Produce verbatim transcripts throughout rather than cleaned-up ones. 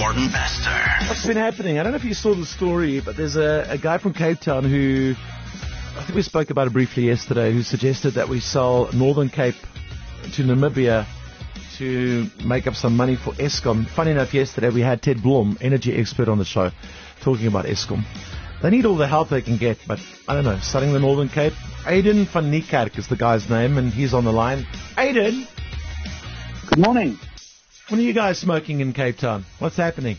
Gordon Bester. What's been happening? I don't know if you saw the story, but there's a, a guy from Cape Town who, I think we spoke about it briefly yesterday, who suggested that we sell Northern Cape to Namibia to make up some money for Eskom. Funny enough, yesterday we had Ted Blom, energy expert, on the show, talking about Eskom. They need all the help they can get, but I don't know, selling the Northern Cape. Aiden van Niekerk is the guy's name, and he's on the line. Aiden! Good morning. When are you guys smoking in Cape Town? What's happening?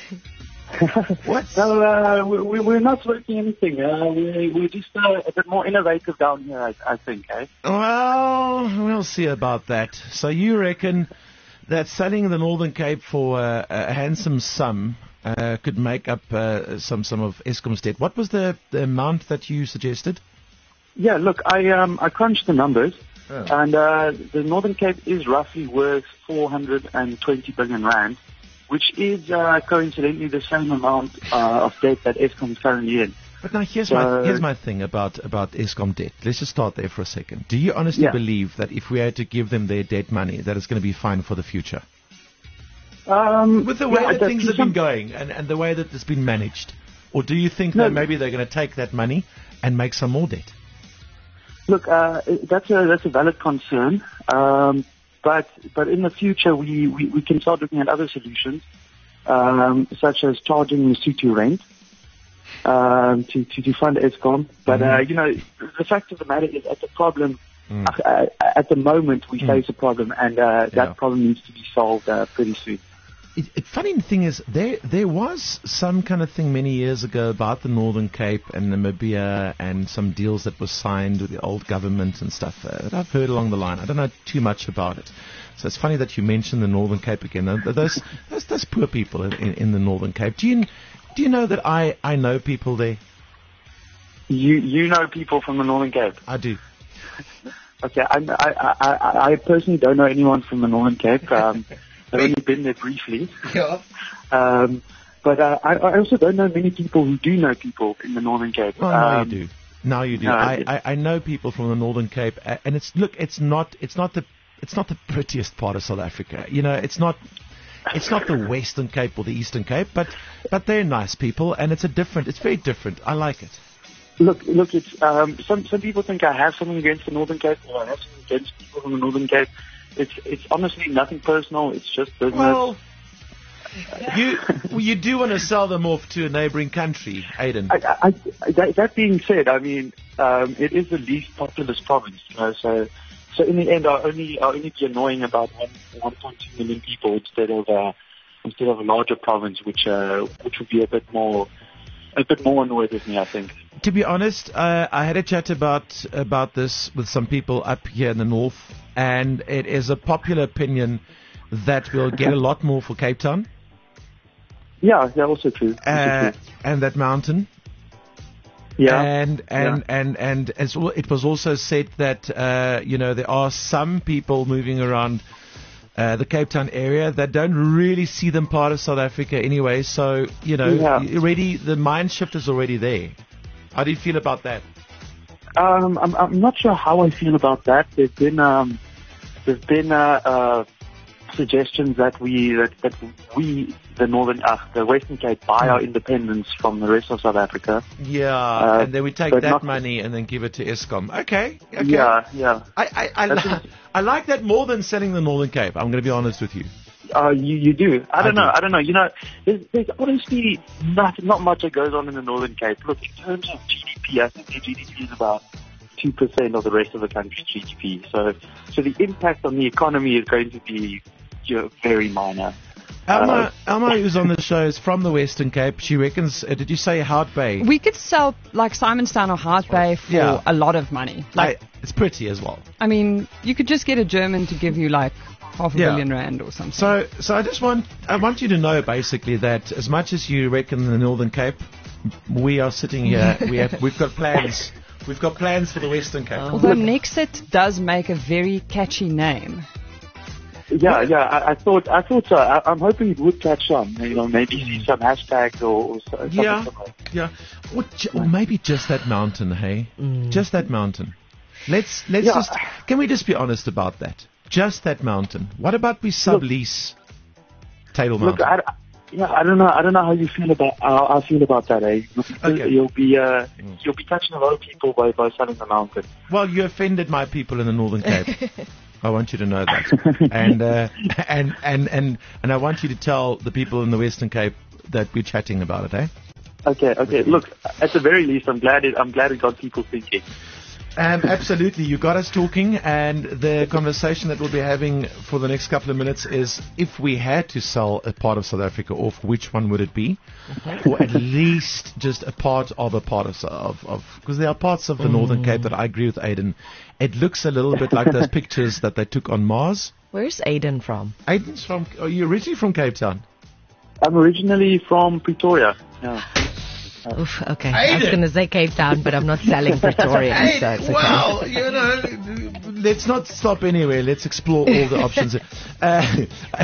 What? So, uh, we, we're not smoking anything. Uh, we, we're just uh, a bit more innovative down here, I, I think, eh? Well, we'll see about that. So you reckon that selling the Northern Cape for uh, a handsome sum uh, could make up uh, some, some of Eskom's debt? What was the, the amount that you suggested? Yeah, look, I um, I crunched the numbers, oh. and uh, the Northern Cape is roughly worth four hundred twenty billion rand, which is uh, coincidentally the same amount uh, of debt that Eskom is currently in. But now here's, so, my, here's my thing about, about Eskom debt. Let's just start there for a second. Do you honestly yeah. believe that if we had to give them their debt money, that it's going to be fine for the future? Um, With the way yeah, that things have been going and, and the way that it's been managed? Or do you think no, that maybe they're going to take that money and make some more debt? Look, uh, that's a that's a valid concern, um, but but in the future we, we, we can start looking at other solutions, um, such as charging Lesotho rent um, to, to to fund Eskom. But mm. uh, you know, the fact of the matter is, at the problem mm. uh, at the moment we mm. face a problem, and uh, that yeah. problem needs to be solved uh, pretty soon. It, it, funny thing is, there there was some kind of thing many years ago about the Northern Cape and Namibia and some deals that were signed with the old government and stuff uh, that I've heard along the line. I don't know too much about it. So it's funny that you mentioned the Northern Cape again. Those those, those poor people in, in, in the Northern Cape. Do you do you know that I, I know people there? You you know people from the Northern Cape? I do. Okay, I I I, I personally don't know anyone from the Northern Cape. Um, I've only been there briefly. Yeah. Um, but uh, I, I also don't know many people who do know people in the Northern Cape. Oh, now um, you do. Now you do. No, I, I, I know people from the Northern Cape, uh, and it's look, it's not, it's not the, it's not the prettiest part of South Africa. You know, it's not, it's not the Western Cape or the Eastern Cape, but, but they're nice people, and it's a different, it's very different. I like it. Look, look, it's um, some some people think I have something against the Northern Cape, or I have something against people from the Northern Cape. It's it's honestly nothing personal. It's just business. Well, you well, you do want to sell them off to a neighbouring country, Aiden. I, I, I, that, that being said, I mean, um, it is the least populous province, you know. So, so in the end, I'll only I'll only be annoying about one one point two million people instead of uh, instead of a larger province, which uh, which would be a bit more a bit more annoyed with me, I think. To be honest, uh, I had a chat about about this with some people up here in the north, and it is a popular opinion that we'll get a lot more for Cape Town. Yeah, yeah, also true. Also uh, true. And that mountain. Yeah. And and yeah. and and as well, it was also said that uh, you know there are some people moving around uh, the Cape Town area that don't really see them part of South Africa anyway. So you know, yeah. already the mind shift is already there. How do you feel about that? Um, I'm, I'm not sure how I feel about that. There's been um, there's been uh, uh, suggestions that we that, that we the northern uh, the Western Cape buy our independence from the rest of South Africa. Yeah, uh, and then we take that money and then give it to Eskom. Okay, okay. Yeah, yeah. I I I, li- I like that more than selling the Northern Cape. I'm going to be honest with you. Uh, you, you do. I don't I know. do. I don't know. You know, there's, there's honestly not, not much that goes on in the Northern Cape. Look, in terms of G D P, I think their G D P is about two percent of the rest of the country's G D P. So, so the impact on the economy is going to be, you know, very minor. Alma, uh, Alma, who's on the show, is from the Western Cape. She reckons, uh, did you say Hout Bay? We could sell like Simonstown or Hout Bay for Yeah. a lot of money. Like, I, it's pretty as well. I mean, you could just get a German to give you like half a Yeah. billion rand or something. So, so I just want, I want you to know basically that as much as you reckon the Northern Cape, we are sitting here. we have, we've got plans. We've got plans for the Western Cape. Although Nexit does make a very catchy name. Yeah, yeah. I, I thought, I thought so. I, I'm hoping it would catch on. You know, maybe see some hashtags or, or so- something Yeah, similar. yeah. Or, ju- or maybe just that mountain, hey? Just that mountain. Let's let's Yeah. just. Can we just be honest about that? Just that mountain. What about we sublease Table Mountain? Look, I, Yeah, I don't know. I don't know how you feel about how I feel about that. Eh? You'll, Okay. you'll be uh, you'll be touching a lot of people by, by selling the mountain. Well, you offended my people in the Northern Cape. I want you to know that, and uh, and and and and I want you to tell the people in the Western Cape that we're chatting about it, eh? Okay, okay. Look, at the very least, I'm glad it. I'm glad it got people thinking. Um, absolutely, you got us talking, and the conversation that we'll be having for the next couple of minutes is if we had to sell a part of South Africa off, which one would it be? Mm-hmm. Or at least just a part of a part of, of, of because there are parts of the mm. Northern Cape that I agree with Aiden. It looks a little bit like those pictures that they took on Mars. Where's Aiden from? Aiden's from, are you originally from Cape Town? I'm originally from Pretoria. Yeah. Oof, okay. I was going to say Cape Town, but I'm not selling Pretoria, so it's okay. Well, you know, let's not stop anywhere. Let's explore all the options. Uh,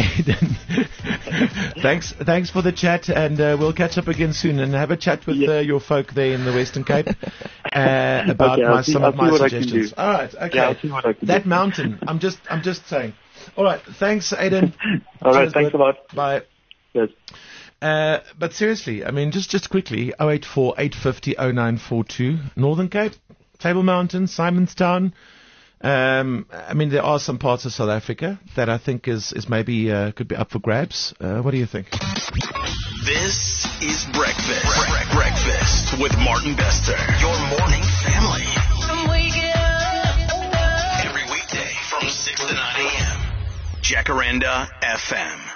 thanks, thanks for the chat, and uh, we'll catch up again soon and have a chat with uh, your folk there in the Western Cape uh, about okay, my, see, some I'll of my see suggestions. All right, okay. Yeah, I'll see what I can that do. mountain. I'm just, I'm just saying. All right, thanks, Aiden. All right, Cheers, thanks bud. a lot. Bye. Yes. Uh, but seriously, I mean, just, just quickly, oh eight four, eight five zero, oh nine four two, Northern Cape, Table Mountain, Simonstown. Um, I mean, there are some parts of South Africa that I think is, is maybe uh, could be up for grabs. Uh, what do you think? This is Breakfast. Bre- Breakfast with Martin Bester. Your morning family. I'm waking up. Every weekday from six to nine a.m. Jacaranda F M.